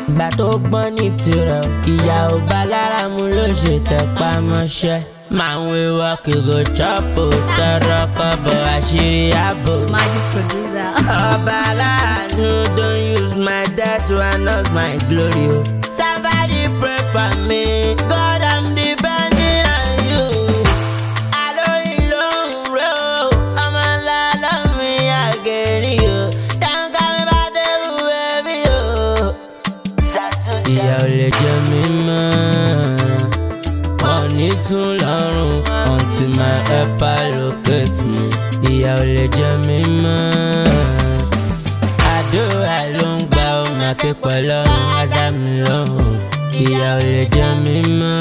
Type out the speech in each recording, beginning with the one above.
Ìgbà tó gbọ́n ní tirẹ̀ ìyá ò bá lára mu ló ṣe tẹpá mọ́ṣẹ́. Máa ń wéwọ́ kí go chọ́pù tọrọ kọ́bọ̀ àṣírí ààbò. Magic producer. Ọba aláàánú don't use my death to announce my glory o. Somebody pray for me, God I'm depending on you. Àlóyìn ló ń rẹ́ o, ọmọ ńlá lọ́mí àgẹ̀rí o. Dáńgá mi bá débù ẹbí o. Ìyà ò lè jẹ mí mọ́, wọ́n ní sùn lọ́rùn until my helper locate me. Ìyà ò lè jẹ mí mọ́, àdúrà ló ń gba ọmọ akẹ́kọ̀ọ́ lọ́rùn á dá mi lọ́rùn. Ìyà ò lè jẹ mí mọ́,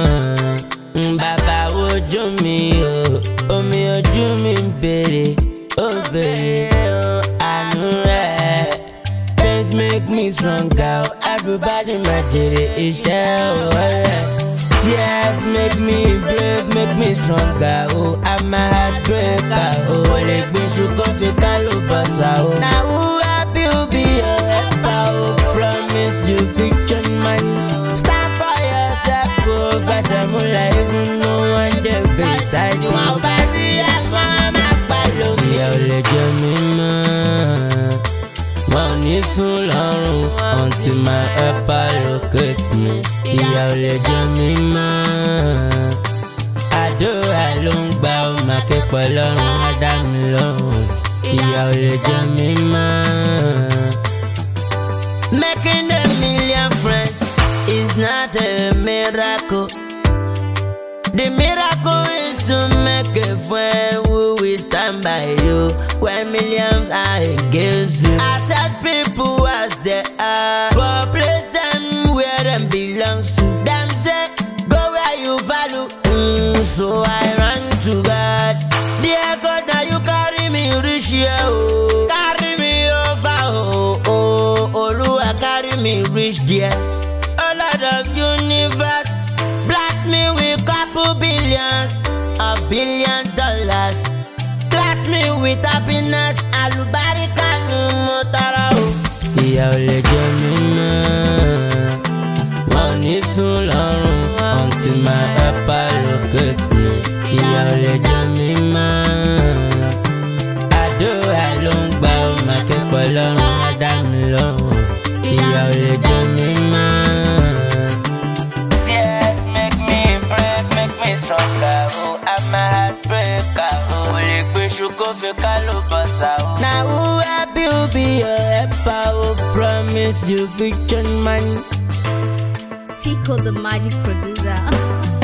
bàbá wojú mi o, omi ojú mi ń béèrè, ó béèrè àánú rẹ̀. Pains make me stronger, everybody máa jèrè iṣẹ́ ọ̀rẹ́. Tears make me brave, make me stronger. Oh, I'm a heartbreaker. Oh, le gbèsù kò fi ká ló bọ̀sà. Oh, now who happy will be your helper. Oh, promise you fiction man. Stand for yourself. Oh, fẹsẹ̀ múlẹ̀ even no one dey beside you. Wọ́n bá rí ẹ̀fọn máa pa lómi. Ìyà ò lè jẹ mí mọ́, wọ́n ní sùn lọ́rùn until my helper locate me. Ìyà ò lè jẹ mí mọ́, àdúrà ló ń gba ọmọ akẹ́kọ̀ọ́ lọ́rùn á dá mi lọ́rùn. Ìyà ò lè jẹ mí mọ́. Making a million friends is not a miracle. The miracle is to make a friend who will stand by you when millions are against you. I said people as they are, but place them where them belongs to. Them say go where you value, so I run to God. Dear God, now you carry me reach here, oh. Carry me over, oh, oh, Oluwa carry me reach there. Oh Lord of universe, bless me with couple billions of $billions. Bless me with happiness, alubarika ni mo tọrọ o. Ìyà ò lè jẹ mí mọ́, wọ́n ní sùn lọ́rùn until my helper locate me. Ìyà ò lè jẹ mí mọ́, àdúrà ló ń gba ọmọ akẹ́kọ̀ọ́ lọ́rùn á dá mi lọ́rùn. Ìyà ò lè jẹ mí mọ́. Tears make me brave, make me stronger. Oh, I'm a heartbreaker. Oh, le gbèsù kò fi ká ló bọ̀sà. Oh, now who happy will be your helper. Oh, promise you fiction man. Tico the magic producer.